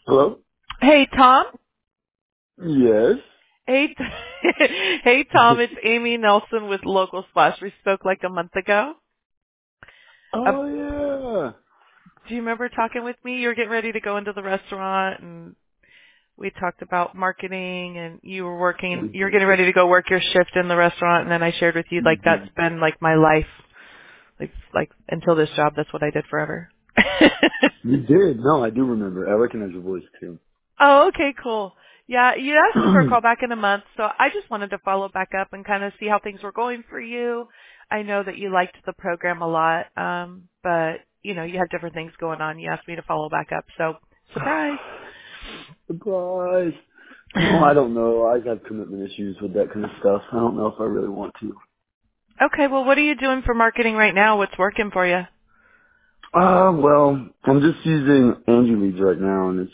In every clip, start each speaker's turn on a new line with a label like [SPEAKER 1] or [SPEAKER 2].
[SPEAKER 1] Hello?
[SPEAKER 2] Hey, Tom.
[SPEAKER 1] Yes.
[SPEAKER 2] Hey, hey, Tom. It's Amy Nelson with Local Splash. We spoke like a month ago. Uh,
[SPEAKER 1] Oh yeah.
[SPEAKER 2] do you remember talking with me? You were getting ready to go into the restaurant, and we talked about marketing, and you were working.
[SPEAKER 1] We
[SPEAKER 2] You were getting ready to go work your shift in the restaurant, and then I shared with you like that's
[SPEAKER 1] did.
[SPEAKER 2] been like my life, like until this job. That's what I did forever.
[SPEAKER 1] You did. No, I do remember. I recognize your voice too.
[SPEAKER 2] Oh, okay, cool. Yeah, you asked me for a call back in a month, so I just wanted to follow back up and kind of see how things were going for you. I know that you liked the program a lot, but you had different things going on. You asked me to follow back up, so surprise.
[SPEAKER 1] Surprise. No, I don't know. I have commitment issues with that kind of stuff. I don't know if I really want to.
[SPEAKER 2] Okay, well, what are you doing for marketing right now? What's working for you?
[SPEAKER 1] Well, I'm just using Angie Leads right now, and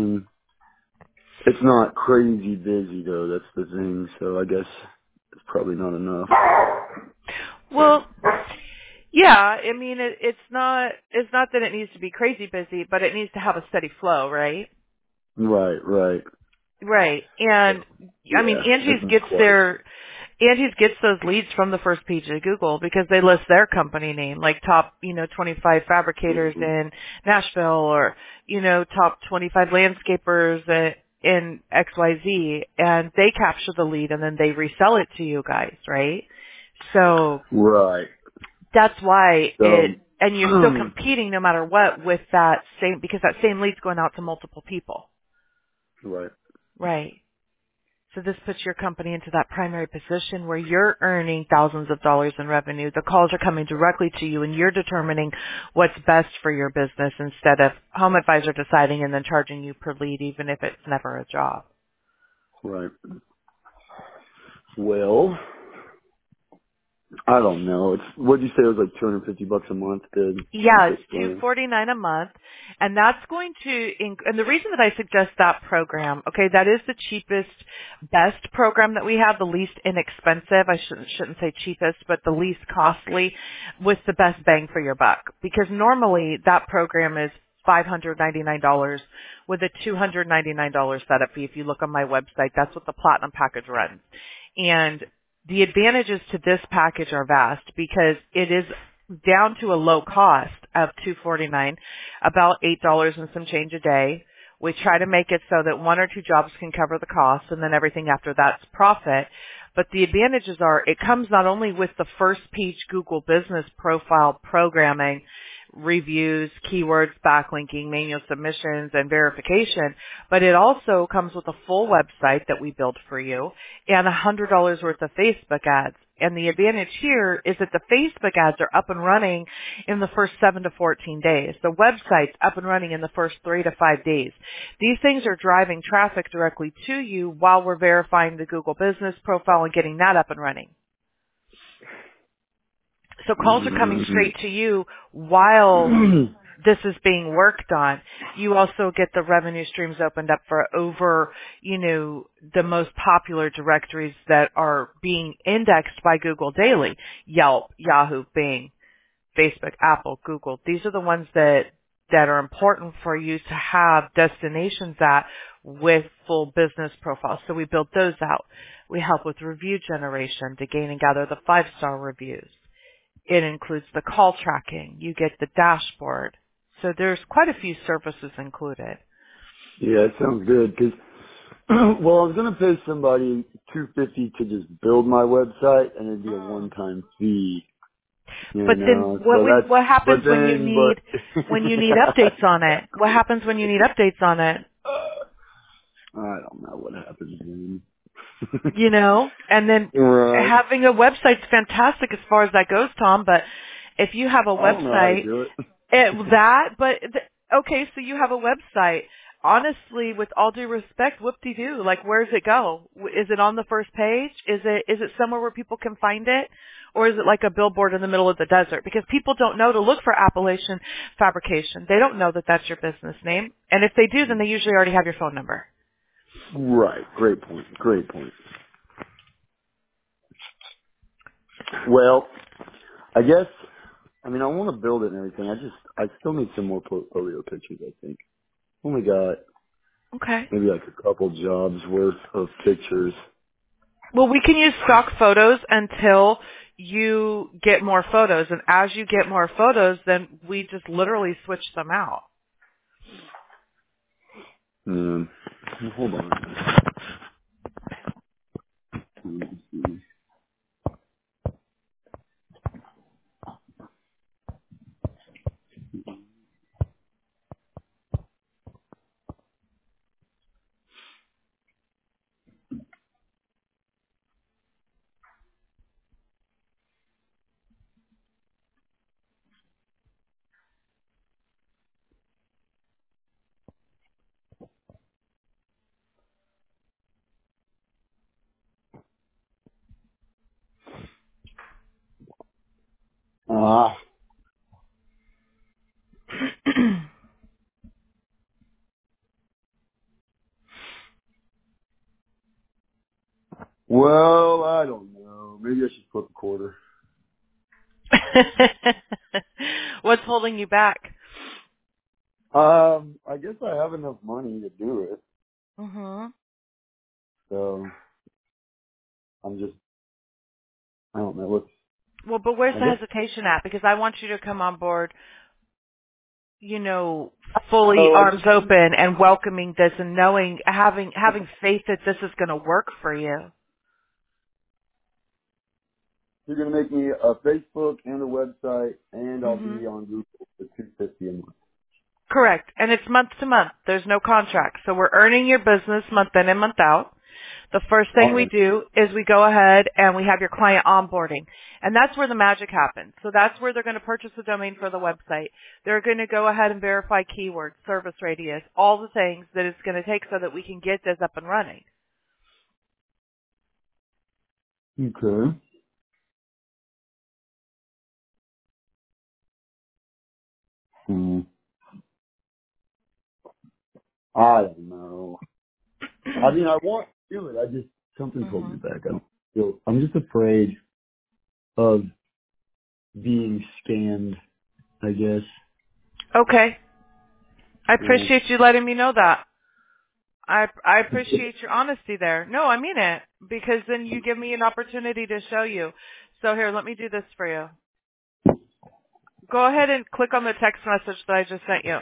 [SPEAKER 1] it's not crazy busy though. That's the thing. So I guess it's probably not enough.
[SPEAKER 2] Well, yeah, I mean, it's not that it needs to be crazy busy, but it needs to have a steady flow, right?
[SPEAKER 1] Right, right.
[SPEAKER 2] Right. And
[SPEAKER 1] So
[SPEAKER 2] I mean,
[SPEAKER 1] yeah, isn't quite.
[SPEAKER 2] Angie's gets those leads from the first page of Google because they list their company name, like top, 25 fabricators in Nashville or, top 25 landscapers in XYZ, and they capture the lead and then they resell it to you guys, right? So
[SPEAKER 1] Right.
[SPEAKER 2] that's why
[SPEAKER 1] So
[SPEAKER 2] and you're still competing no matter what with because that same lead's going out to multiple people.
[SPEAKER 1] right.
[SPEAKER 2] Right. So this puts your company into that primary position where you're earning thousands of dollars in revenue. The calls are coming directly to you and you're determining what's best for your business instead of Home Advisor deciding and then charging you per lead even if it's never a job.
[SPEAKER 1] Right. Well, I don't know. It's what'd you say it was like $250 a month to
[SPEAKER 2] Yeah, it's
[SPEAKER 1] explain?
[SPEAKER 2] $249 a month, and that's going to. And the reason that I suggest that program, okay, that is the cheapest, best program that we have, the least inexpensive. I shouldn't say cheapest, but the least costly, with the best bang for your buck. Because normally that program is $599 with a $299 setup fee. If you look on my website, that's what the Platinum package runs, and the advantages to this package are vast because it is down to a low cost of $249, about $8 and some change a day. We try to make it so that one or two jobs can cover the cost and then everything after that's profit. But the advantages are it comes not only with the first page Google business profile programming, reviews, keywords, backlinking, manual submissions, and verification, but it also comes with a full website that we build for you and $100 worth of Facebook ads. And the advantage here is that the Facebook ads are up and running in the first 7 to 14 days. The website's up and running in the first 3 to 5 days. These things are driving traffic directly to you while we're verifying the Google business profile and getting that up and running. So calls are coming straight to you while this is being worked on. You also get the revenue streams opened up for over, the most popular directories that are being indexed by Google daily. Yelp, Yahoo, Bing, Facebook, Apple, Google. These are the ones that are important for you to have destinations at with full business profiles. So we build those out. We help with review generation to gain and gather the 5-star reviews. It includes the call tracking. You get the dashboard. So there's quite a few services included.
[SPEAKER 1] Yeah, it sounds good. Cause well, I was gonna pay somebody $250 to just build my website, and it'd be a one-time fee. You
[SPEAKER 2] But then
[SPEAKER 1] know, so that's.
[SPEAKER 2] what
[SPEAKER 1] But
[SPEAKER 2] happens
[SPEAKER 1] then, but
[SPEAKER 2] when you need updates on it? What happens when you need updates on it?
[SPEAKER 1] I don't know what happens then.
[SPEAKER 2] And then
[SPEAKER 1] Right.
[SPEAKER 2] having a website's fantastic as far as that goes, Tom, but if you have a
[SPEAKER 1] I don't know how to
[SPEAKER 2] website,
[SPEAKER 1] do it.
[SPEAKER 2] okay, so you have a website. Honestly, with all due respect, whoop-de-doo, like where does it go? Is it on the first page? Is it somewhere where people can find it? Or is it like a billboard in the middle of the desert? Because people don't know to look for Appalachian Fabrication. They don't know that that's your business name. And if they do, then they usually already have your phone number.
[SPEAKER 1] Right. Great point. Great point. Well, I guess. I mean, I want to build it and everything. I still need some more portfolio pictures. I think. Oh my god.
[SPEAKER 2] Okay.
[SPEAKER 1] maybe like a couple jobs worth of pictures.
[SPEAKER 2] Well, we can use stock photos until you get more photos. And as you get more photos, then we just literally switch them out.
[SPEAKER 1] Um, hold on. Ah, well, I don't know. Maybe I should flip a quarter.
[SPEAKER 2] What's holding you back?
[SPEAKER 1] I guess I have enough money to do it,
[SPEAKER 2] Mhm.
[SPEAKER 1] so I'm just, I don't know. What's,
[SPEAKER 2] Well, but where's
[SPEAKER 1] I
[SPEAKER 2] the
[SPEAKER 1] guess,
[SPEAKER 2] hesitation at? Because I want you to come on board, you know, fully
[SPEAKER 1] oh, I
[SPEAKER 2] arms
[SPEAKER 1] just,
[SPEAKER 2] open and welcoming this and knowing, having faith that this is going to work for you.
[SPEAKER 1] you're going to make me a Facebook and a website, and I'll be
[SPEAKER 2] Mhm.
[SPEAKER 1] on Google for $250 a month.
[SPEAKER 2] Correct. And it's month to month. There's no contract. So we're earning your business month in and month out. The first thing
[SPEAKER 1] All
[SPEAKER 2] we
[SPEAKER 1] right.
[SPEAKER 2] do is we go ahead and we have your client onboarding. And that's where the magic happens. So that's where they're going to purchase the domain for the website. They're going to go ahead and verify keywords, service radius, all the things that it's going to take so that we can get this up and running.
[SPEAKER 1] Okay. Hmm. I don't know. I mean, I want to do it. I just, something's holding me
[SPEAKER 2] Mhm.
[SPEAKER 1] back. I don't feel, I'm just afraid of being scammed, I guess.
[SPEAKER 2] Okay. I
[SPEAKER 1] Yeah.
[SPEAKER 2] appreciate you letting me know that. I appreciate your honesty there. No, I mean it. Because then you give me an opportunity to show you. So here, let me do this for you. Go ahead and click on the text message that I just sent you.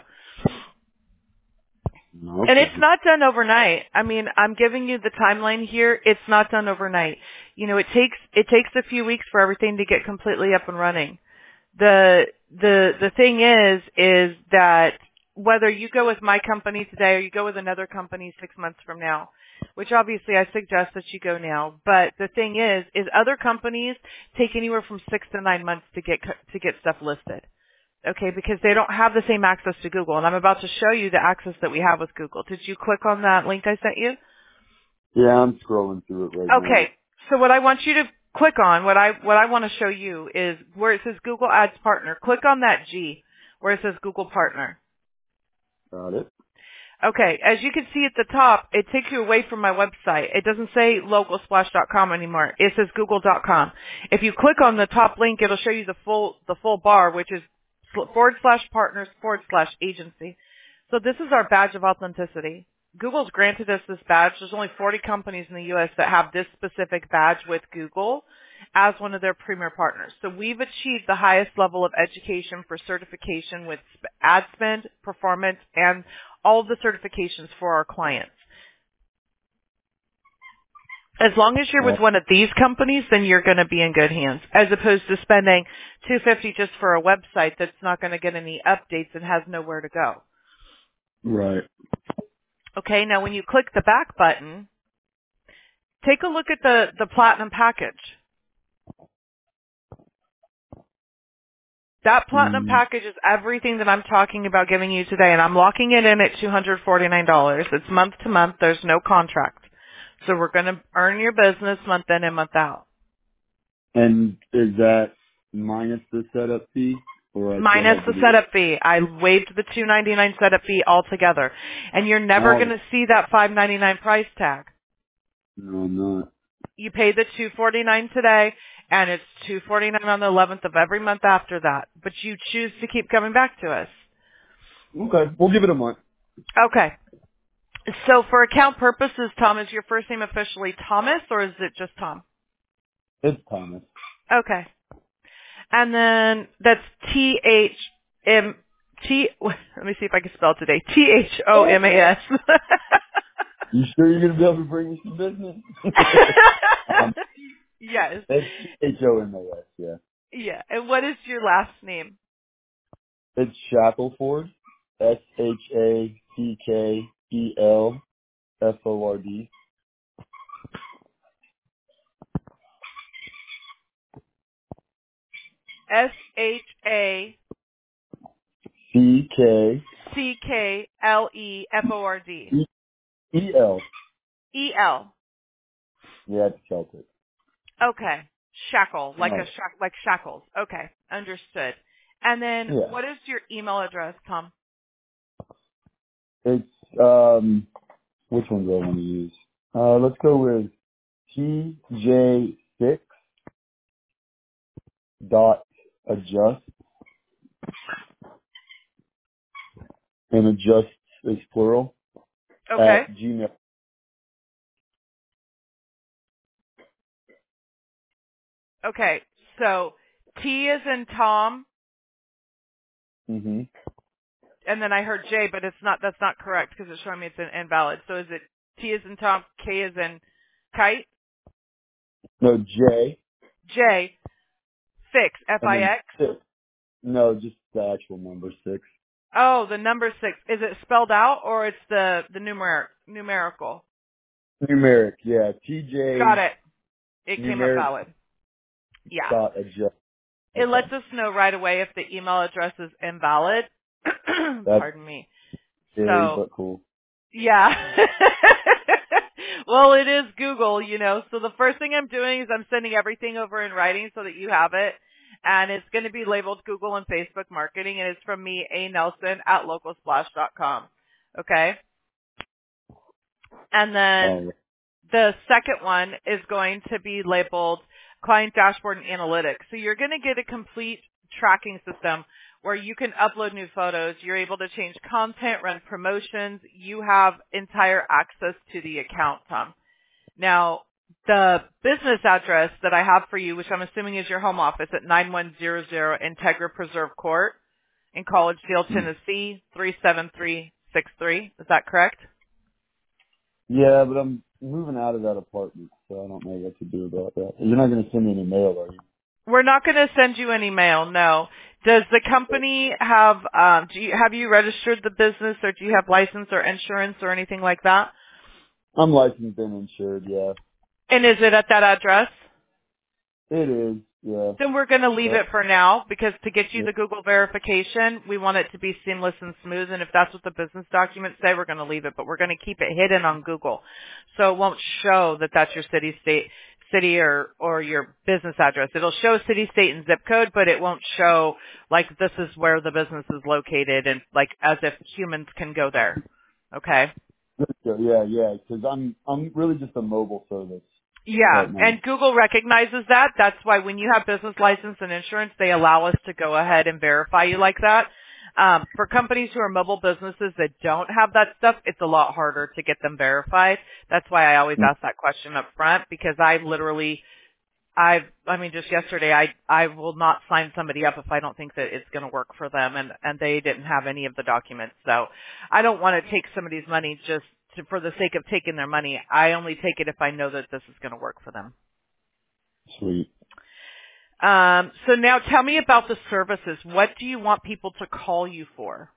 [SPEAKER 2] And it's
[SPEAKER 1] Okay.
[SPEAKER 2] not done overnight. I mean, I'm giving you the timeline here. It's not done overnight. You know, it takes a few weeks for everything to get completely up and running. The thing is that whether you go with my company today or you go with another company 6 months from now, which obviously I suggest that you go now, but the thing is other companies take anywhere from 6 to 9 months to get stuff listed. Okay, because they don't have the same access to Google, and I'm about to show you the access that we have with Google. Did you click on that link I sent you?
[SPEAKER 1] Yeah, I'm scrolling through it right now.
[SPEAKER 2] Okay, so what I want you to click on, what I want to show you is where it says Google Ads Partner. Click on that G where it says Google Partner.
[SPEAKER 1] Got it.
[SPEAKER 2] Okay, as you can see at the top, it takes you away from my website. It doesn't say localsplash.com anymore. It says google.com. If you click on the top link, it'll show you the full bar, which is /partners/agency. So this is our badge of authenticity. Google's granted us this badge. There's only 40 companies in the U.S. that have this specific badge with Google as one of their premier partners. So we've achieved the highest level of education for certification with ad spend, performance, and all of the certifications for our clients. As long as you're with one of these companies, then you're going to be in good hands, as opposed to spending $250 just for a website that's not going to get any updates and has nowhere to go.
[SPEAKER 1] Right.
[SPEAKER 2] Okay, now when you click the back button, take a look at the platinum package. That platinum
[SPEAKER 1] Mm,
[SPEAKER 2] package is everything that I'm talking about giving you today, and I'm locking it in at $249. It's month to month. There's no contract. So we're going to earn your business month in and month out.
[SPEAKER 1] and is that minus the setup fee, or I still
[SPEAKER 2] Minus
[SPEAKER 1] have
[SPEAKER 2] the
[SPEAKER 1] to do it?
[SPEAKER 2] setup fee. I waived the $299 setup fee altogether. And you're never going
[SPEAKER 1] Oh,
[SPEAKER 2] to see that $599 price tag.
[SPEAKER 1] no, I'm not.
[SPEAKER 2] You pay the $249 today, and it's $249 on the 11th of every month after that. But you choose to keep coming back to us.
[SPEAKER 1] Okay, we'll give it a month.
[SPEAKER 2] Okay. So for account purposes, Tom, is your first name officially Thomas, or is it just Tom?
[SPEAKER 1] It's Thomas.
[SPEAKER 2] Okay. And then that's T-H-M, let me see if I can spell it today. T-H-O-M-A-S.
[SPEAKER 1] You sure you're gonna be able to bring me some business?
[SPEAKER 2] Yes.
[SPEAKER 1] It's Homas, yeah.
[SPEAKER 2] Yeah. And what is your last name?
[SPEAKER 1] It's Shackelford. Shackelford.
[SPEAKER 2] S-H-A-C-K-L-E-F-O-R-D.
[SPEAKER 1] CKEL.
[SPEAKER 2] E-L.
[SPEAKER 1] Yeah, it's Celtic.
[SPEAKER 2] Okay. Shackle, like
[SPEAKER 1] Right.
[SPEAKER 2] like shackles. Okay. Understood. And then
[SPEAKER 1] Yeah.
[SPEAKER 2] what is your email address, Tom?
[SPEAKER 1] It's which one do I want to use? Let's go with TJ6 dot adjust, and adjust is plural,
[SPEAKER 2] Okay.
[SPEAKER 1] at Gmail.
[SPEAKER 2] Okay. So T is in Tom,
[SPEAKER 1] Mm-hmm.
[SPEAKER 2] and then I heard J, but that's not correct because it's showing me it's invalid. So is it T is in Tom, K is in kite,
[SPEAKER 1] No, J,
[SPEAKER 2] J, fix,
[SPEAKER 1] and then
[SPEAKER 2] F-I-X?
[SPEAKER 1] 6. No, just the actual number 6.
[SPEAKER 2] Oh, the number 6. Is it spelled out or it's the numerical?
[SPEAKER 1] Numeric, yeah.
[SPEAKER 2] Got
[SPEAKER 1] TJ
[SPEAKER 2] it. It came up
[SPEAKER 1] numeric
[SPEAKER 2] valid. Yeah.
[SPEAKER 1] dot adjust.
[SPEAKER 2] It
[SPEAKER 1] Okay.
[SPEAKER 2] lets us know right away if the email address is invalid.
[SPEAKER 1] That's
[SPEAKER 2] Pardon me.
[SPEAKER 1] scary,
[SPEAKER 2] So,
[SPEAKER 1] but cool.
[SPEAKER 2] yeah. Well, it is Google, So the first thing I'm doing is I'm sending everything over in writing so that you have it. And it's going to be labeled Google and Facebook marketing. And it's from me, A. Nelson, at localsplash.com. Okay? And then the second one is going to be labeled Client Dashboard and Analytics. So you're going to get a complete tracking system where you can upload new photos. You're able to change content, run promotions. You have entire access to the account, Tom. Now, the business address that I have for you, which I'm assuming is your home office at 9100 Integra Preserve Court in Collegedale, Tennessee, 37363. Is that correct?
[SPEAKER 1] Yeah, but I'm moving out of that apartment, so I don't know what to do about that. You're not going to send me any mail, are you?
[SPEAKER 2] We're not going to send you any mail, no. Does the company have, have you registered the business or do you have license or insurance or anything like that?
[SPEAKER 1] I'm licensed and insured, yeah.
[SPEAKER 2] And is it at that address?
[SPEAKER 1] It is, yeah.
[SPEAKER 2] Then we're going to leave
[SPEAKER 1] But,
[SPEAKER 2] it for now because to get you
[SPEAKER 1] yeah.
[SPEAKER 2] the Google verification, we want it to be seamless and smooth. And if that's what the business documents say, we're going to leave it. But we're going to keep it hidden on Google, so it won't show that that's your city or your business address. It'll show city, state, and zip code, but it won't show like this is where the business is located and like as if humans can go there. Okay.
[SPEAKER 1] Yeah, because I'm really just a mobile service
[SPEAKER 2] Yeah,
[SPEAKER 1] right now.
[SPEAKER 2] and Google recognizes that. That's why when you have business license and insurance, they allow us to go ahead and verify you like that. For companies who are mobile businesses that don't have that stuff, it's a lot harder to get them verified. That's why I always ask that question up front because just yesterday, I will not sign somebody up if I don't think that it's going to work for them and they didn't have any of the documents. So I don't want to take somebody's money for the sake of taking their money. I only take it if I know that this is going to work for them.
[SPEAKER 1] Sweet.
[SPEAKER 2] So now tell me about the services. What do you want people to call you for?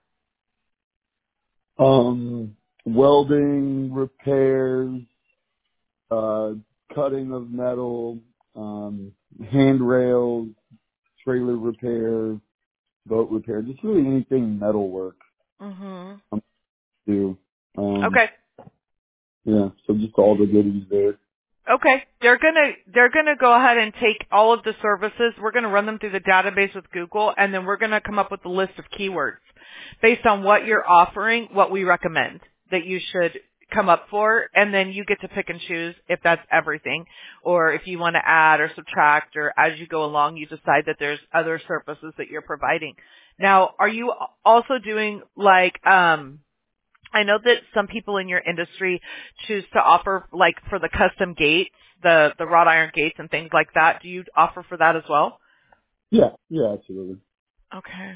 [SPEAKER 1] Welding, repairs, cutting of metal, handrails, trailer repair, boat repair, just really anything metal work.
[SPEAKER 2] Mm-hmm.
[SPEAKER 1] Do.
[SPEAKER 2] Okay.
[SPEAKER 1] Yeah, so just all the goodies there.
[SPEAKER 2] Okay. They're gonna go ahead and take all of the services. We're gonna run them through the database with Google, and then we're gonna come up with a list of keywords based on what you're offering, what we recommend that you should come up for, and then you get to pick and choose if that's everything, or if you want to add or subtract, or as you go along, you decide that there's other services that you're providing. Now, are you also doing like I know that some people in your industry choose to offer, like, for the custom gates, the wrought iron gates and things like that. Do you offer for that as well?
[SPEAKER 1] Yeah, yeah, absolutely.
[SPEAKER 2] Okay.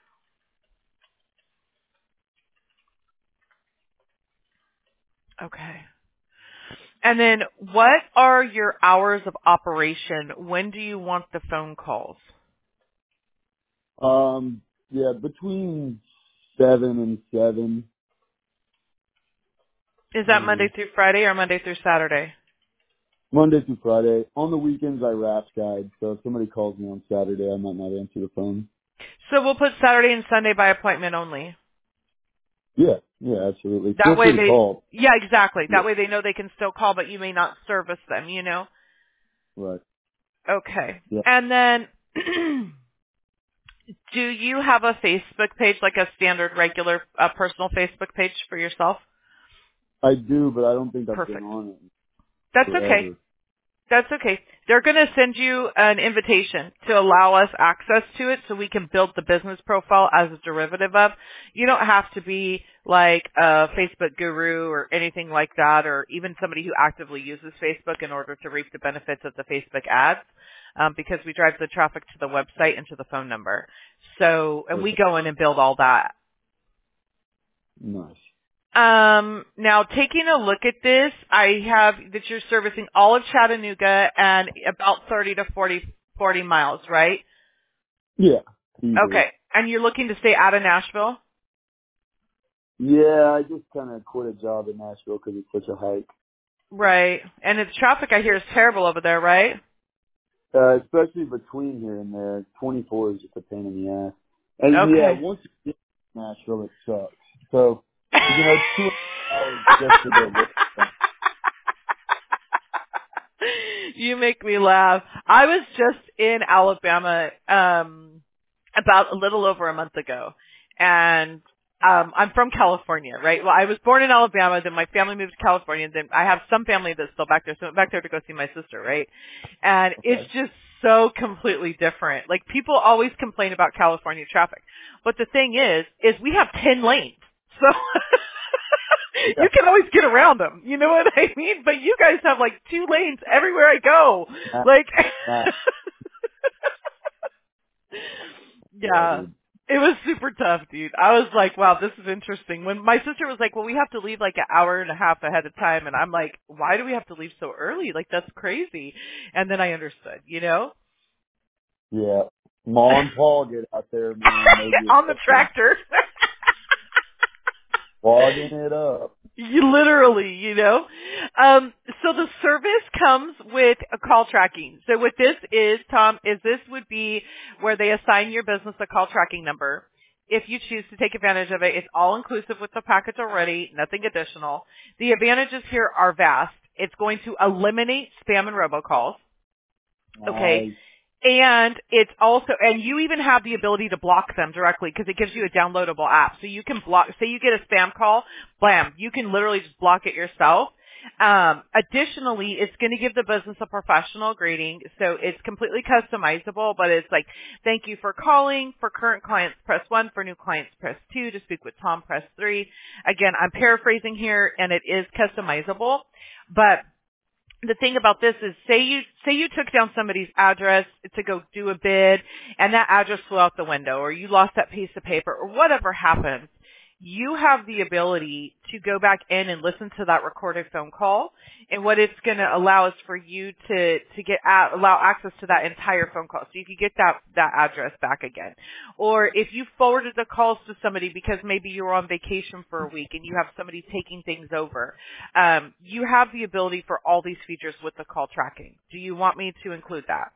[SPEAKER 2] Okay. And then what are your hours of operation? When do you want the phone calls?
[SPEAKER 1] Yeah, between 7 and 7.
[SPEAKER 2] Is that Monday
[SPEAKER 1] Maybe.
[SPEAKER 2] through Friday or Monday through Saturday?
[SPEAKER 1] Monday through Friday. On the weekends, I raft guide, so if somebody calls me on Saturday, I might not answer the phone.
[SPEAKER 2] So we'll put Saturday and Sunday by appointment only.
[SPEAKER 1] Yeah, yeah, absolutely.
[SPEAKER 2] That
[SPEAKER 1] Feel
[SPEAKER 2] way
[SPEAKER 1] free to
[SPEAKER 2] they,
[SPEAKER 1] call.
[SPEAKER 2] yeah, exactly.
[SPEAKER 1] Yeah,
[SPEAKER 2] That way they know they can still call, but you may not service them, you know?
[SPEAKER 1] right.
[SPEAKER 2] Okay.
[SPEAKER 1] Yeah,
[SPEAKER 2] And then, do you have a Facebook page, like a standard, regular, personal Facebook page for yourself?
[SPEAKER 1] I do, but I don't think I've been
[SPEAKER 2] Perfect.
[SPEAKER 1] on it
[SPEAKER 2] That's okay.
[SPEAKER 1] forever.
[SPEAKER 2] That's okay. They're going to send you an invitation to allow us access to it so we can build the business profile as a derivative of. You don't have to be like a Facebook guru or anything like that, or even somebody who actively uses Facebook in order to reap the benefits of the Facebook ads, because we drive the traffic to the website and to the phone number. So, and we
[SPEAKER 1] Perfect.
[SPEAKER 2] go in and build all that.
[SPEAKER 1] Nice.
[SPEAKER 2] Now taking a look at this, I have that you're servicing all of Chattanooga and about 30 to 40 miles, right?
[SPEAKER 1] Yeah, easily.
[SPEAKER 2] Okay. And you're looking to stay out of Nashville?
[SPEAKER 1] Yeah, I just kind of quit a job in Nashville because it's such a hike.
[SPEAKER 2] Right. And the traffic I hear is terrible over there, right?
[SPEAKER 1] Especially between here and there. 24 is just a pain in the ass. And yeah,
[SPEAKER 2] Okay.
[SPEAKER 1] once you get to Nashville, it sucks. So, it's 2 hours just to go work.
[SPEAKER 2] You make me laugh. I was just in Alabama about a little over a month ago, and I'm from California, right? Well, I was born in Alabama, then my family moved to California, and then I have some family that's still back there, so I went back there to go see my sister, right? And it's
[SPEAKER 1] Okay.
[SPEAKER 2] just so completely different. Like, people always complain about California traffic, but the thing is we have 10 lanes. So
[SPEAKER 1] Yeah.
[SPEAKER 2] you can always get around them. You know what I mean? But you guys have like 2 lanes everywhere I go.
[SPEAKER 1] Nah,
[SPEAKER 2] Like,
[SPEAKER 1] nah. Yeah,
[SPEAKER 2] yeah.
[SPEAKER 1] dude.
[SPEAKER 2] It was super tough, dude. I was like, wow, this is interesting. When my sister was like, well, we have to leave like an hour and a half ahead of time. And I'm like, why do we have to leave so early? Like, that's crazy. And then I understood, you know?
[SPEAKER 1] Yeah. Ma and Pa get out there, man. They get
[SPEAKER 2] On the
[SPEAKER 1] fucking
[SPEAKER 2] tractor.
[SPEAKER 1] clogging it up.
[SPEAKER 2] You literally, you know. So the service comes with a call tracking. So what this is, Tom, is this would be where they assign your business a call tracking number. If you choose to take advantage of it, it's all inclusive with the package already, nothing additional. The advantages here are vast. It's going to eliminate spam and robocalls. Okay.
[SPEAKER 1] Nice.
[SPEAKER 2] And it's also, and you even have the ability to block them directly because it gives you a downloadable app. So you can block, say you get a spam call, blam, you can literally just block it yourself. Additionally, it's going to give the business a professional greeting. So it's completely customizable, but it's like, thank you for calling. For current clients, press 1. For new clients, press 2. To speak with Tom, press 3. Again, I'm paraphrasing here and it is customizable, but the thing about this is say you took down somebody's address to go do a bid and that address flew out the window or you lost that piece of paper or whatever happens, you have the ability to go back in and listen to that recorded phone call. And what it's going to allow is for you to allow access to that entire phone call. So you can get that address back again. Or if you forwarded the calls to somebody because maybe you were on vacation for a week and you have somebody taking things over, you have the ability for all these features with the call tracking. Do you want me to include that?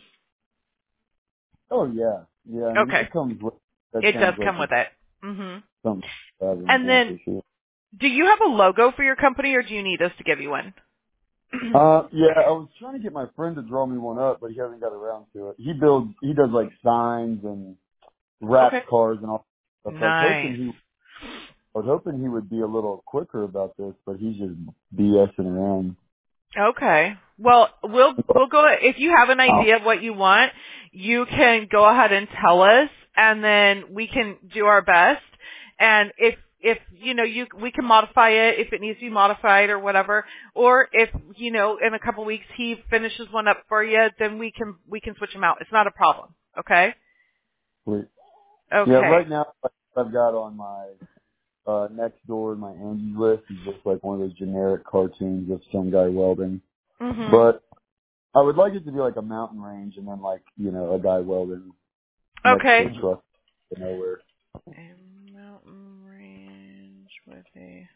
[SPEAKER 1] Oh yeah. Yeah, I mean, if
[SPEAKER 2] Okay.
[SPEAKER 1] it comes with, that
[SPEAKER 2] It does
[SPEAKER 1] sounds like
[SPEAKER 2] come with
[SPEAKER 1] it's
[SPEAKER 2] it. Mhm.
[SPEAKER 1] something better than
[SPEAKER 2] And
[SPEAKER 1] that
[SPEAKER 2] then,
[SPEAKER 1] for sure.
[SPEAKER 2] do you have a logo for your company or do you need us to give you one?
[SPEAKER 1] Yeah, I was trying to get my friend to draw me one up, but he hasn't got around to it. He does like signs and wraps
[SPEAKER 2] Okay.
[SPEAKER 1] cars and all that stuff.
[SPEAKER 2] Nice.
[SPEAKER 1] I was hoping he would be a little quicker about this, but he's just BSing around.
[SPEAKER 2] Okay. Well, we'll go, if you have an idea of what you want, you can go ahead and tell us and then we can do our best. And if we can modify it if it needs to be modified or whatever, or if in a couple weeks he finishes one up for you, then we can switch him out. It's not a problem. Okay.
[SPEAKER 1] Sweet. Yeah,
[SPEAKER 2] Okay.
[SPEAKER 1] right now I've got on my next door, my Angie's list is just like one of those generic cartoons of some guy welding.
[SPEAKER 2] Mhm.
[SPEAKER 1] But I would like it to be like a mountain range and then like, a guy welding next to
[SPEAKER 2] Okay.
[SPEAKER 1] a truck to nowhere.
[SPEAKER 2] A mountain range with a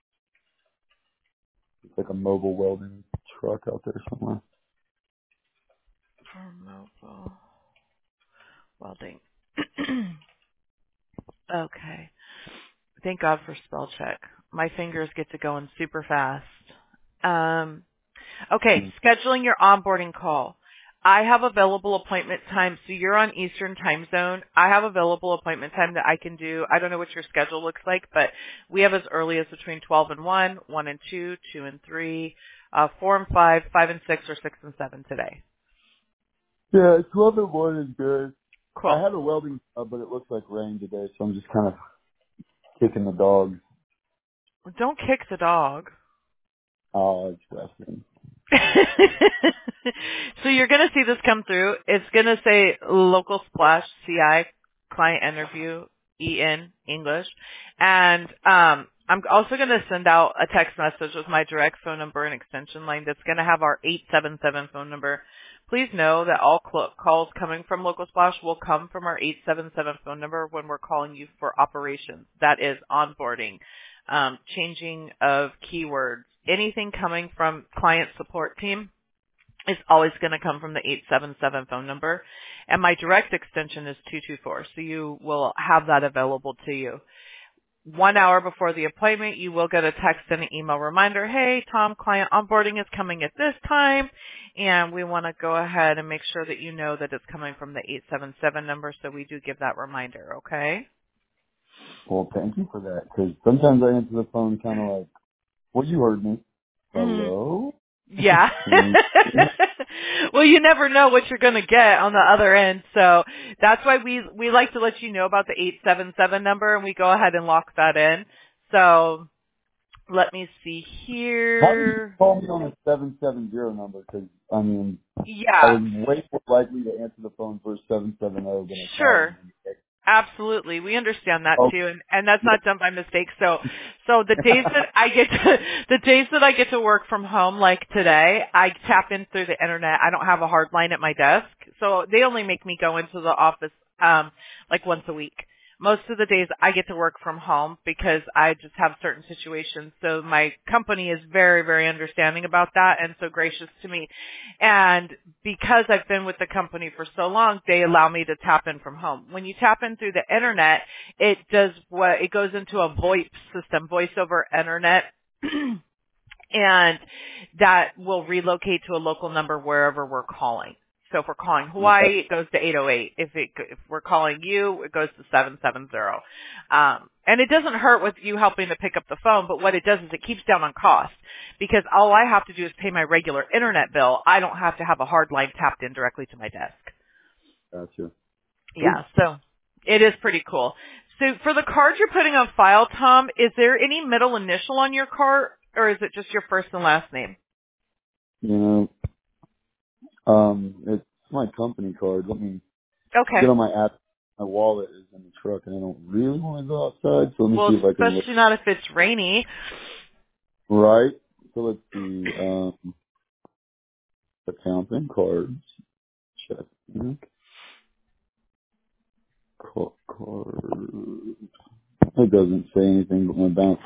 [SPEAKER 1] It's like a mobile welding truck out there somewhere.
[SPEAKER 2] mobile welding. Okay. Thank God for spell check. My fingers get to going super fast. Okay, scheduling your onboarding call. I have available appointment time. So you're on Eastern time zone. I have available appointment time that I can do. I don't know what your schedule looks like, but we have as early as between 12 and 1, 1 and 2, 2 and 3, 4 and 5, 5 and 6, or 6 and 7 today.
[SPEAKER 1] Yeah, 12 and 1 is good. I
[SPEAKER 2] Cool.
[SPEAKER 1] have a welding, but it looks like rain today, so I'm just kind of kicking the dogs.
[SPEAKER 2] Don't kick the dog.
[SPEAKER 1] Oh, it's resting.
[SPEAKER 2] So you're going to see this come through. It's going to say local splash CI client interview EN English. And I'm also going to send out a text message with my direct phone number and extension line that's going to have our 877 phone number. Please know that all calls coming from Local Splash will come from our 877 phone number when we're calling you for operations. That is onboarding, changing of keywords, anything coming from client support team is always going to come from the 877 phone number. And my direct extension is 224. So you will have that available to you. 1 hour before the appointment, you will get a text and an email reminder. Hey, Tom, client onboarding is coming at this time. And we want to go ahead and make sure that you know that it's coming from the 877 number. So we do give that reminder. Okay.
[SPEAKER 1] Well, thank you for that, because sometimes I answer the phone kind of like, well, you heard me.
[SPEAKER 2] Mm-hmm.
[SPEAKER 1] Hello?
[SPEAKER 2] Yeah. Well, you never know what you're going to get on the other end. So that's why we like to let you know about the 877 number, and we go ahead and lock that in. So let me see
[SPEAKER 1] How did you
[SPEAKER 2] here.
[SPEAKER 1] call me on a 770 number? Because, I mean, I
[SPEAKER 2] Yeah,
[SPEAKER 1] was way more likely to answer the phone for a 770 than a
[SPEAKER 2] sure.
[SPEAKER 1] 1000.
[SPEAKER 2] Absolutely. We understand that
[SPEAKER 1] Oh,
[SPEAKER 2] too, and that's
[SPEAKER 1] yeah.
[SPEAKER 2] not done by mistake. So the days that I get to work from home, like today, I tap in through the internet. I don't have a hard line at my desk. So they only make me go into the office like once a week. Most of the days I get to work from home because I just have certain situations. So my company is very, very understanding about that and so gracious to me. And because I've been with the company for so long, they allow me to tap in from home. When you tap in through the internet, it goes into a VoIP system, voice over internet. And that will relocate to a local number wherever we're calling. So if we're calling Hawaii, it goes to 808. If we're calling you, it goes to 770. And it doesn't hurt with you helping to pick up the phone, but what it does is it keeps down on cost because all I have to do is pay my regular internet bill. I don't have to have a hard line tapped in directly to my desk.
[SPEAKER 1] Gotcha. Cool.
[SPEAKER 2] Yeah, so it is pretty cool. So for the card you're putting on file, Tom, is there any middle initial on your card, or is it just your first and last name?
[SPEAKER 1] It's my company card. Let me get
[SPEAKER 2] Okay.
[SPEAKER 1] on my app. My wallet is in the truck, and I don't really want to go outside, so let me
[SPEAKER 2] Well,
[SPEAKER 1] see if I can look.
[SPEAKER 2] especially not if it's rainy.
[SPEAKER 1] Right. So let's see. Account and cards. Check. Card. It doesn't say anything but my balance.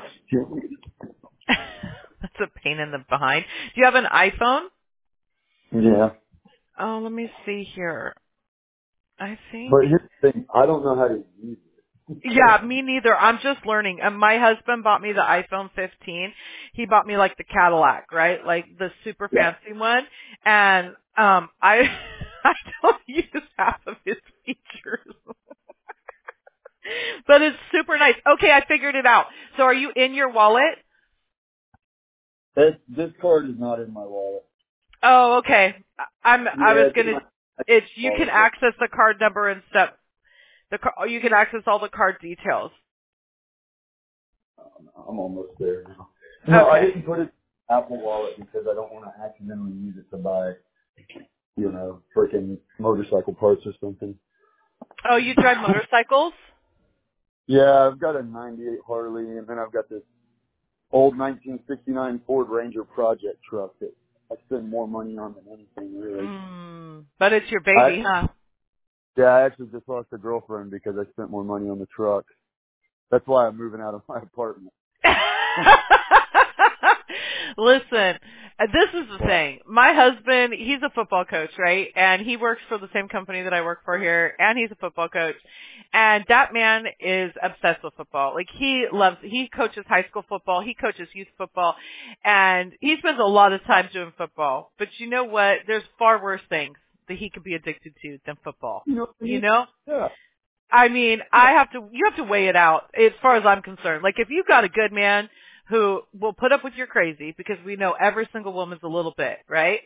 [SPEAKER 2] That's a pain in the behind. Do you have an iPhone?
[SPEAKER 1] Yeah.
[SPEAKER 2] Oh, let me see here. I think.
[SPEAKER 1] But here's the thing. I don't know how to use it.
[SPEAKER 2] Yeah, me neither. I'm just learning. And my husband bought me the iPhone 15. He bought me like the Cadillac, right? Like the super
[SPEAKER 1] Yeah.
[SPEAKER 2] fancy one. And I I don't use half of his features. But it's super nice. Okay, I figured it out. So are you in your wallet?
[SPEAKER 1] This card is not in my wallet.
[SPEAKER 2] Oh, okay. I
[SPEAKER 1] Yeah,
[SPEAKER 2] was
[SPEAKER 1] it's in
[SPEAKER 2] gonna.
[SPEAKER 1] my
[SPEAKER 2] It's you can
[SPEAKER 1] wallet.
[SPEAKER 2] access the card number and stuff. You can access all the card details.
[SPEAKER 1] I'm almost there now. No, I
[SPEAKER 2] Okay.
[SPEAKER 1] didn't put it in Apple Wallet because I don't want to accidentally use it to buy, freaking motorcycle parts or something.
[SPEAKER 2] Oh, you drive motorcycles?
[SPEAKER 1] Yeah, I've got a 98 Harley, and then I've got this old 1969 Ford Ranger project truck that I spend more money on than anything, really.
[SPEAKER 2] But it's your
[SPEAKER 1] I
[SPEAKER 2] baby, huh?
[SPEAKER 1] I actually just lost a girlfriend because I spent more money on the truck. That's why I'm moving out of my apartment.
[SPEAKER 2] Listen, this is the
[SPEAKER 1] Wow.
[SPEAKER 2] thing. My husband, he's a football coach, right? And he works for the same company that I work for here, and he's a football coach. And that man is obsessed with football. Like he coaches high school football, he coaches youth football, and he spends a lot of time doing football. But you know what? There's far worse things that he could be addicted to than football.
[SPEAKER 1] You know what I
[SPEAKER 2] You
[SPEAKER 1] mean?
[SPEAKER 2] know?
[SPEAKER 1] Yeah.
[SPEAKER 2] I mean, you have to weigh it out as far as I'm concerned. Like if you've got a good man who will put up with your crazy, because we know every single woman's a little bit, right?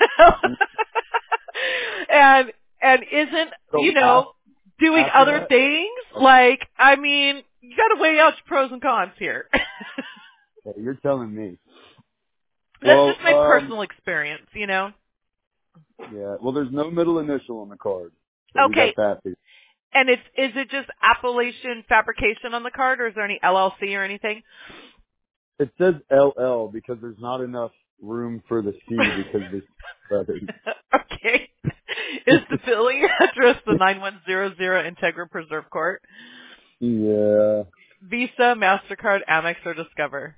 [SPEAKER 2] and isn't,
[SPEAKER 1] So
[SPEAKER 2] doing
[SPEAKER 1] after
[SPEAKER 2] other
[SPEAKER 1] that,
[SPEAKER 2] things, like, I mean, you gotta weigh out your pros and cons here.
[SPEAKER 1] okay, you're telling me.
[SPEAKER 2] That's
[SPEAKER 1] Well,
[SPEAKER 2] just my personal experience, you know?
[SPEAKER 1] yeah. Well, there's no middle initial on the card, so we
[SPEAKER 2] Okay,
[SPEAKER 1] got that figured.
[SPEAKER 2] and is it just Appalachian Fabrication on the card, or is there any LLC or anything?
[SPEAKER 1] It says LL because there's not enough room for the C because there's feathers.
[SPEAKER 2] Okay. Is the billing address the 9100 Integra Preserve Court?
[SPEAKER 1] Yeah.
[SPEAKER 2] Visa, MasterCard, Amex, or Discover?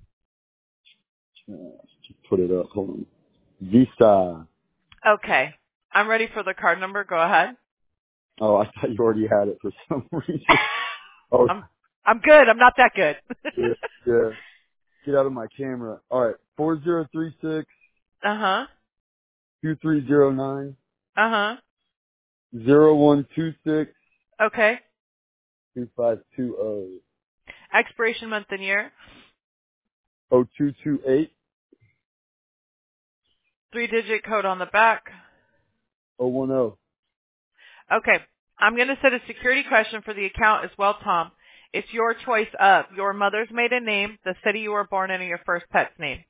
[SPEAKER 1] Just put it up. Hold on. Visa.
[SPEAKER 2] Okay. I'm ready for the card number. Go ahead.
[SPEAKER 1] Oh, I thought you already had it for some reason. Oh,
[SPEAKER 2] I'm good. I'm not that good.
[SPEAKER 1] yeah, yeah. Get out of my camera. All right. 4036
[SPEAKER 2] Uh-huh.
[SPEAKER 1] 2309
[SPEAKER 2] Uh-huh.
[SPEAKER 1] 0126
[SPEAKER 2] Okay.
[SPEAKER 1] 2520
[SPEAKER 2] Expiration month and year.
[SPEAKER 1] 0228
[SPEAKER 2] Three-digit code on the back.
[SPEAKER 1] 010.
[SPEAKER 2] Okay. I'm going to set a security question for the account as well, Tom. It's your choice of your mother's maiden name, the city you were born in, or your first pet's name.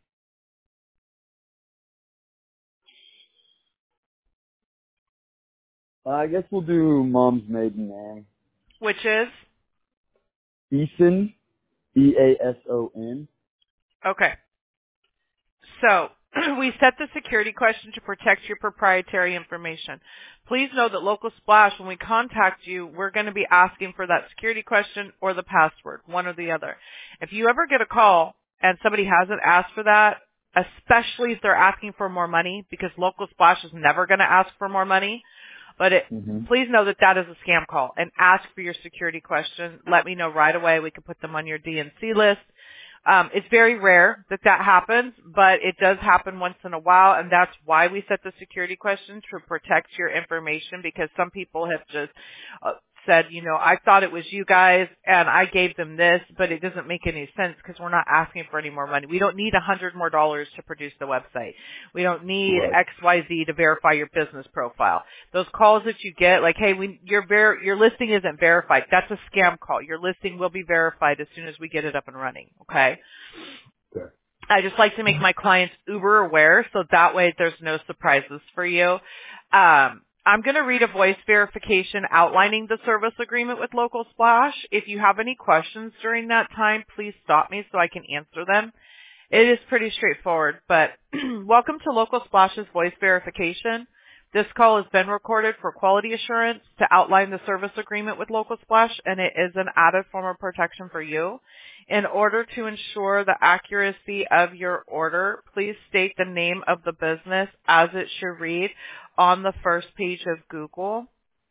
[SPEAKER 1] I guess we'll do mom's maiden name.
[SPEAKER 2] Which is?
[SPEAKER 1] Eason. EASON.
[SPEAKER 2] Okay. So, we set the security question to protect your proprietary information. Please know that Local Splash, when we contact you, we're going to be asking for that security question or the password, one or the other. If you ever get a call and somebody hasn't asked for that, especially if they're asking for more money, because Local Splash is never going to ask for more money, but
[SPEAKER 1] Mm-hmm.
[SPEAKER 2] please know that that is a scam call, and ask for your security question. Let me know right away. We can put them on your DNC list. It's very rare that that happens, but it does happen once in a while, and that's why we set the security questions to protect your information, because some people have just said, I thought it was you guys and I gave them this, but it doesn't make any sense because we're not asking for any more money. We don't need $100 more to produce the website. We don't need
[SPEAKER 1] Right.
[SPEAKER 2] XYZ to verify your business profile. Those calls that you get, like, hey, your listing isn't verified. That's a scam call. Your listing will be verified as soon as we get it up and running. Okay.
[SPEAKER 1] Okay.
[SPEAKER 2] I just like to make my clients uber aware, so that way there's no surprises for you. I'm going to read a voice verification outlining the service agreement with Local Splash. If you have any questions during that time, please stop me so I can answer them. It is pretty straightforward, but welcome to Local Splash's voice verification. This call has been recorded for quality assurance to outline the service agreement with Local Splash, and it is an added form of protection for you. In order to ensure the accuracy of your order, please state the name of the business as it should read on the first page of Google.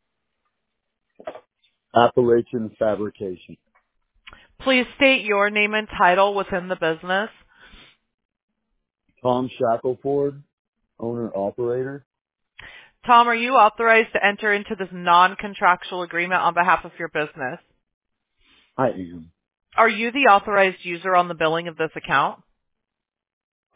[SPEAKER 1] Appalachian Fabrication.
[SPEAKER 2] Please state your name and title within the business.
[SPEAKER 1] Tom Shackleford, owner operator.
[SPEAKER 2] Tom, are you authorized to enter into this non-contractual agreement on behalf of your business?
[SPEAKER 1] I am.
[SPEAKER 2] Are you the authorized user on the billing of this account?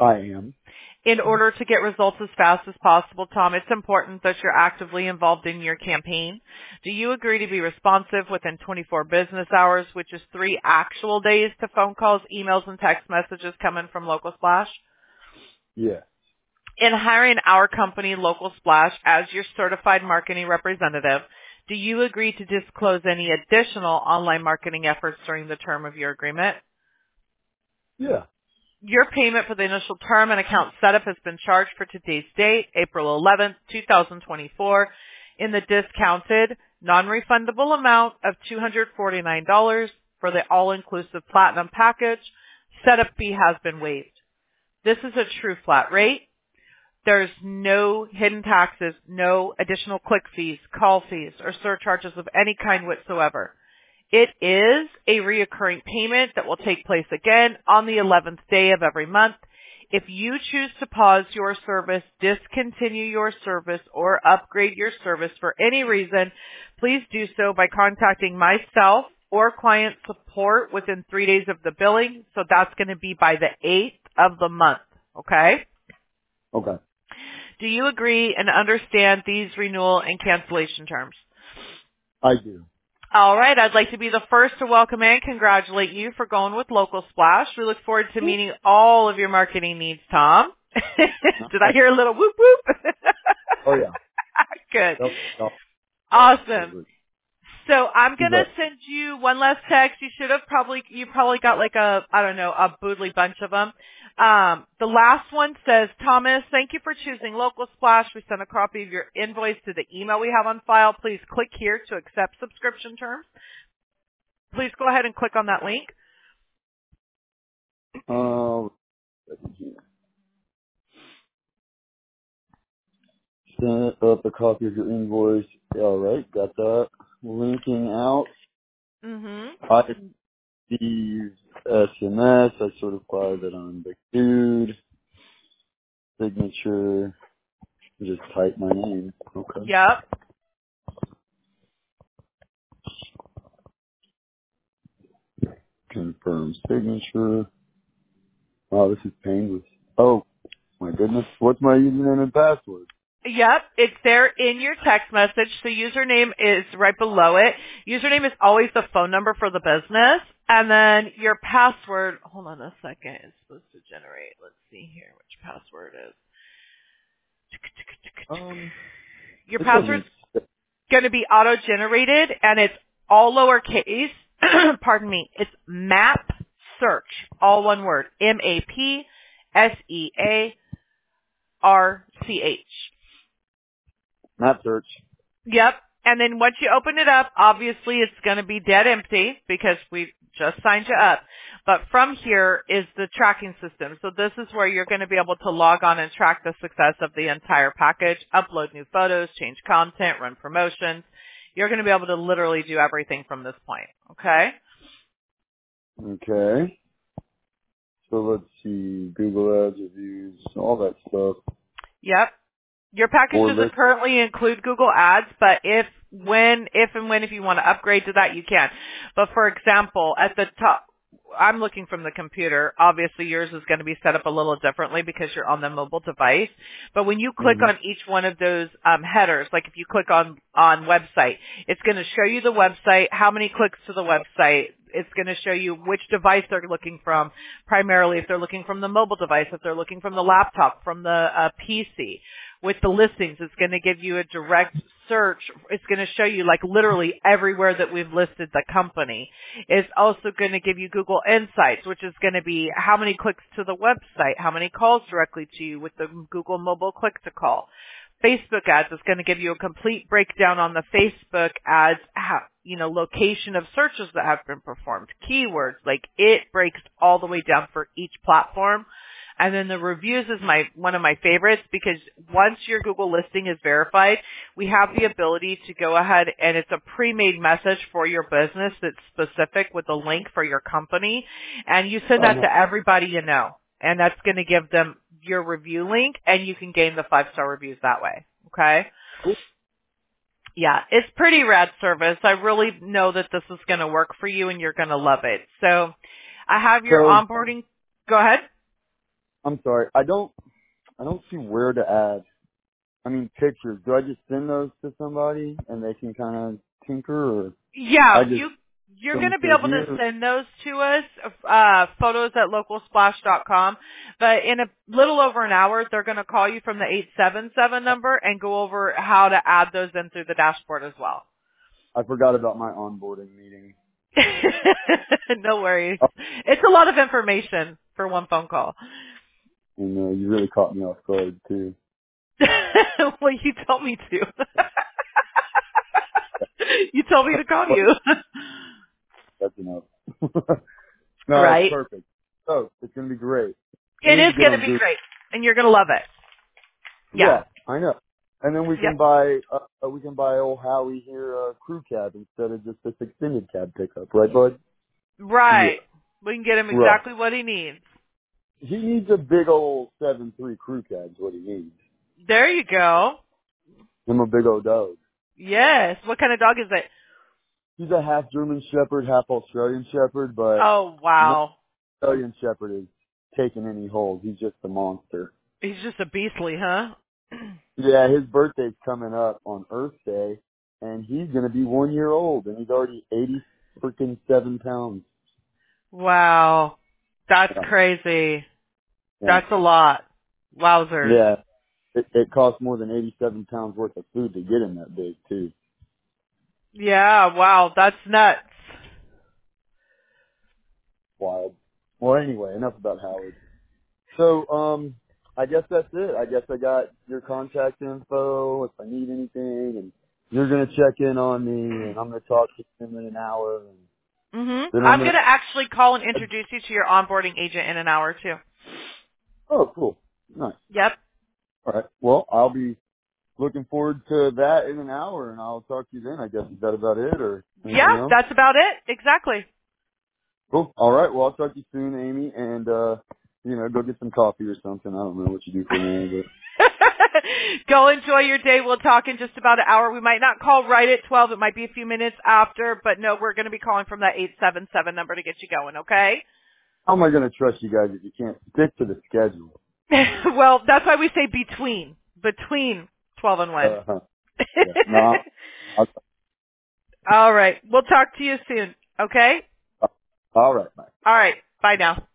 [SPEAKER 1] I am.
[SPEAKER 2] In order to get results as fast as possible, Tom, it's important that you're actively involved in your campaign. Do you agree to be responsive within 24 business hours, which is 3 actual days, to phone calls, emails, and text messages coming from Local Splash?
[SPEAKER 1] Yes.
[SPEAKER 2] In hiring our company, Local Splash, as your certified marketing representative, do you agree to disclose any additional online marketing efforts during the term of your agreement?
[SPEAKER 1] Yeah.
[SPEAKER 2] Your payment for the initial term and account setup has been charged for today's date, April 11th, 2024, in the discounted, non-refundable amount of $249 for the all-inclusive platinum package. Setup fee has been waived. This is a true flat rate. There's no hidden taxes, no additional click fees, call fees, or surcharges of any kind whatsoever. It is a reoccurring payment that will take place again on the 11th day of every month. If you choose to pause your service, discontinue your service, or upgrade your service for any reason, please do so by contacting myself or client support within 3 days of the billing. So that's going to be by the 8th of the month. Okay?
[SPEAKER 1] Okay.
[SPEAKER 2] Do you agree and understand these renewal and cancellation terms?
[SPEAKER 1] I do.
[SPEAKER 2] All right. I'd like to be the first to welcome and congratulate you for going with Local Splash. We look forward to meeting all of your marketing needs, Tom. Did I hear a little whoop whoop?
[SPEAKER 1] Oh, yeah.
[SPEAKER 2] Good.
[SPEAKER 1] Nope.
[SPEAKER 2] Awesome. So I'm going to send you one last text. You probably got like a boodly bunch of them. The last one says, Thomas, thank you for choosing Local Splash. We sent a copy of your invoice to the email we have on file. Please click here to accept subscription terms. Please go ahead and click on that link.
[SPEAKER 1] Send up a copy of your invoice. All right, got that. Linking out.
[SPEAKER 2] Mm-hmm.
[SPEAKER 1] I received SMS. I certify that I'm the dude. Signature. Just type my name. Okay.
[SPEAKER 2] Yep.
[SPEAKER 1] Confirm signature. Wow, this is painless. Oh, my goodness. What's my username and password?
[SPEAKER 2] Yep, it's there in your text message. The username is right below it. Username is always the phone number for the business. And then your password, hold on a second, it's supposed to generate. Let's see here which password is. Your password's going to be auto-generated, and it's all lowercase. Pardon me. It's MAP Search, all one word. MAPSEARCH.
[SPEAKER 1] Map search.
[SPEAKER 2] Yep. And then once you open it up, obviously it's going to be dead empty because we just signed you up. But from here is the tracking system. So this is where you're going to be able to log on and track the success of the entire package, upload new photos, change content, run promotions. You're going to be able to literally do everything from this point. Okay?
[SPEAKER 1] Okay. So let's see. Google Ads, reviews, all that stuff.
[SPEAKER 2] Yep. Your package doesn't currently include Google Ads, but if you want to upgrade to that, you can. But for example, at the top, I'm looking from the computer. Obviously, yours is going to be set up a little differently because you're on the mobile device. But when you click on each one of those headers, like if you click on website, it's going to show you the website, how many clicks to the website. It's going to show you which device they're looking from, primarily if they're looking from the mobile device, if they're looking from the laptop, from the PC. With the listings, it's going to give you a direct search. It's going to show you like literally everywhere that we've listed the company. It's also going to give you Google Insights, which is going to be how many clicks to the website, how many calls directly to you with the Google mobile click to call. Facebook ads is going to give you a complete breakdown on the Facebook ads, location of searches that have been performed, keywords, like it breaks all the way down for each platform. And then the reviews is one of my favorites because once your Google listing is verified, we have the ability to go ahead and it's a pre-made message for your business that's specific with a link for your company. And you send that to everybody you know. And that's going to give them your review link and you can gain the 5-star reviews that way. Okay?
[SPEAKER 1] Cool.
[SPEAKER 2] Yeah, it's pretty rad service. I really know that this is going to work for you and you're going to love it. So I have your onboarding. Go ahead.
[SPEAKER 1] I'm sorry. I don't see where to add. I mean, pictures. Do I just send those to somebody and they can kind of tinker, or I
[SPEAKER 2] Yeah,
[SPEAKER 1] just
[SPEAKER 2] you're going
[SPEAKER 1] them
[SPEAKER 2] to be
[SPEAKER 1] to
[SPEAKER 2] able to
[SPEAKER 1] here?
[SPEAKER 2] send those to us, photos at localsplash.com. But in a little over an hour, they're going to call you from the 877 number and go over how to add those in through the dashboard as well.
[SPEAKER 1] I forgot about my onboarding meeting.
[SPEAKER 2] No worries.
[SPEAKER 1] Oh,
[SPEAKER 2] It's a lot of information for one phone call.
[SPEAKER 1] and you really caught me off guard too.
[SPEAKER 2] Well, you told me to. You told me to call
[SPEAKER 1] But
[SPEAKER 2] you.
[SPEAKER 1] that's enough. No, that's
[SPEAKER 2] Right?
[SPEAKER 1] perfect. So it's gonna be great. I
[SPEAKER 2] It
[SPEAKER 1] need
[SPEAKER 2] is
[SPEAKER 1] to get
[SPEAKER 2] going to
[SPEAKER 1] on
[SPEAKER 2] be
[SPEAKER 1] Google.
[SPEAKER 2] great, and you're going to love it. Yeah.
[SPEAKER 1] Yeah, I know. And then we
[SPEAKER 2] Yep.
[SPEAKER 1] can buy old Howie here a crew cab instead of just this extended cab pickup, right, bud? Yeah.
[SPEAKER 2] Right. We can get him
[SPEAKER 1] Right.
[SPEAKER 2] exactly what he needs.
[SPEAKER 1] He needs a big old 7.3 crew cab is what he needs.
[SPEAKER 2] There you go.
[SPEAKER 1] Him a big old dog.
[SPEAKER 2] Yes. What kind of dog is it?
[SPEAKER 1] He's a half German Shepherd, half Australian Shepherd, but
[SPEAKER 2] Oh,
[SPEAKER 1] no
[SPEAKER 2] wow.
[SPEAKER 1] Australian Shepherd is taking any hold. He's just a monster.
[SPEAKER 2] He's just a beastly, huh?
[SPEAKER 1] Yeah, his birthday's coming up on Earth Day, and he's gonna be 1 year old, and he's already 87 pounds.
[SPEAKER 2] Wow. That's
[SPEAKER 1] Yeah,
[SPEAKER 2] crazy.
[SPEAKER 1] yeah.
[SPEAKER 2] That's a lot. Wowzers.
[SPEAKER 1] Yeah. It costs more than 87 pounds worth of food to get him that big too.
[SPEAKER 2] Yeah, wow. That's nuts.
[SPEAKER 1] Wild. Well, anyway, enough about Howard. So, I guess that's it. I guess I got your contact info if I need anything, and you're gonna check in on me, and I'm gonna talk to him in an hour, and then I'm
[SPEAKER 2] I'm going
[SPEAKER 1] gonna.
[SPEAKER 2] to actually call and introduce you to your onboarding agent in an hour, too.
[SPEAKER 1] Oh, cool. Nice.
[SPEAKER 2] Yep.
[SPEAKER 1] All right. Well, I'll be looking forward to that in an hour, and I'll talk to you then. I guess is that about it, or anything
[SPEAKER 2] Yeah,
[SPEAKER 1] else?
[SPEAKER 2] that's about it. Exactly.
[SPEAKER 1] Cool. All right. Well, I'll talk to you soon, Amy, and go get some coffee or something. I don't know what you do for me, but
[SPEAKER 2] Go enjoy your day. We'll talk in just about an hour. We might not call right at 12. It might be a few minutes after, but no, we're going to be calling from that 877 number to get you going, okay?
[SPEAKER 1] how am I going to trust you guys if you can't stick to the schedule?
[SPEAKER 2] Well, that's why we say between 12 and 1.
[SPEAKER 1] Yeah. No.
[SPEAKER 2] All right. We'll talk to you soon, okay?
[SPEAKER 1] All right. Bye.
[SPEAKER 2] All right. Bye now.